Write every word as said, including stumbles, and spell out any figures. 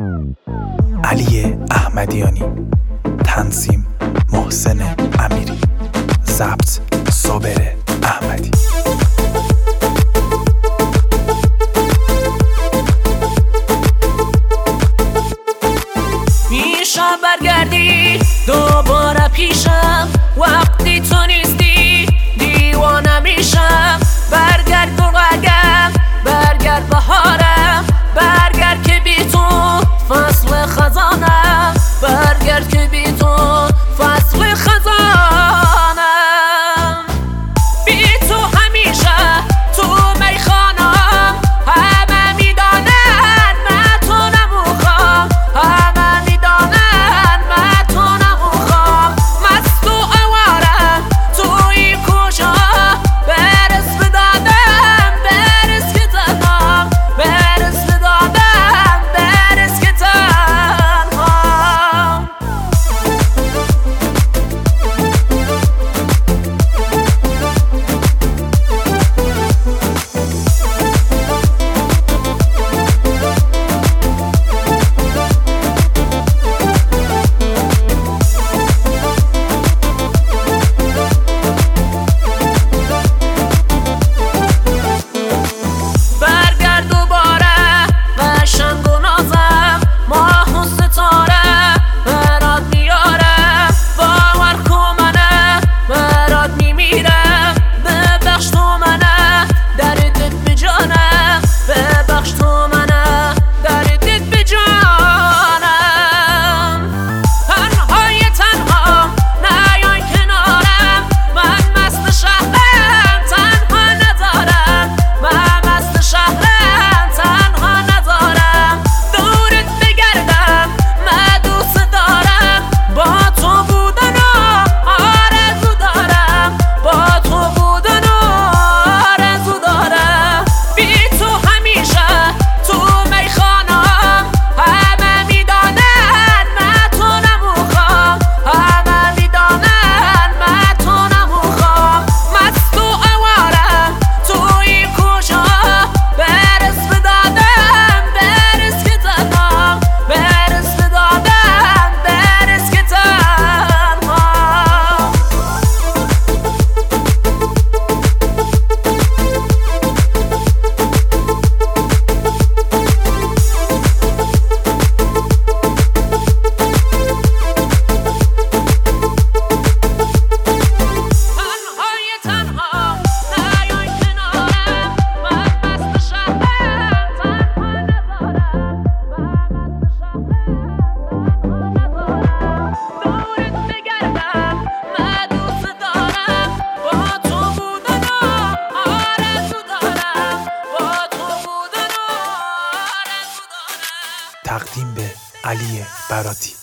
علی احمدیانی، تنظیم محسن امیری، ضبط صابر احمدی. میشه برگردی دوباره پیشم، وقتی تو نیستی دیوانه میشم. برگرد و قگم، برگرد بهارم، برگرد که بی تو فصل خزانم، برگرد که بی تو فصل خزانم. بی تو همیشه تو میخانم، همه میدانن من تو نموخم، همه میدانن من تو نموخم. مست و اوارم توی کجا، برس بدادم برس که تنها، برس بدادم برس که تنها. برگرد دوباره قشنگ و نازم، ماه و ستاره برات میارم. باور کن منه برات میمیرم، ببخش تو منه دردت به جانم، ببخش تو منه دردت به جانم. تنهای تنها نیای کنارم، من مست شهرم تنها ندارم، من مست شهرم تنها ندارم. دورت بگردم من دوست دارم، با تو بودن و آرزو دارم، با تو بودن و آرزو دارم. بی تو همیشه تو میخانم، همه میدانن من تو نموخم، همه میدانن من تو نموخم. مست و اوارم توی کجا، برس بدادم برس که تنها، برس بدادم برس که تنها. تنهای تنها نیای کنارم، من مست شهرم تنها ندارم، من مست شهرم تنها ندارم. دورت بگردم من دوست دارم، با تو بودن و آرزو دارم، با تو بودن و آرزو دارم. تقدیم به علی براتی.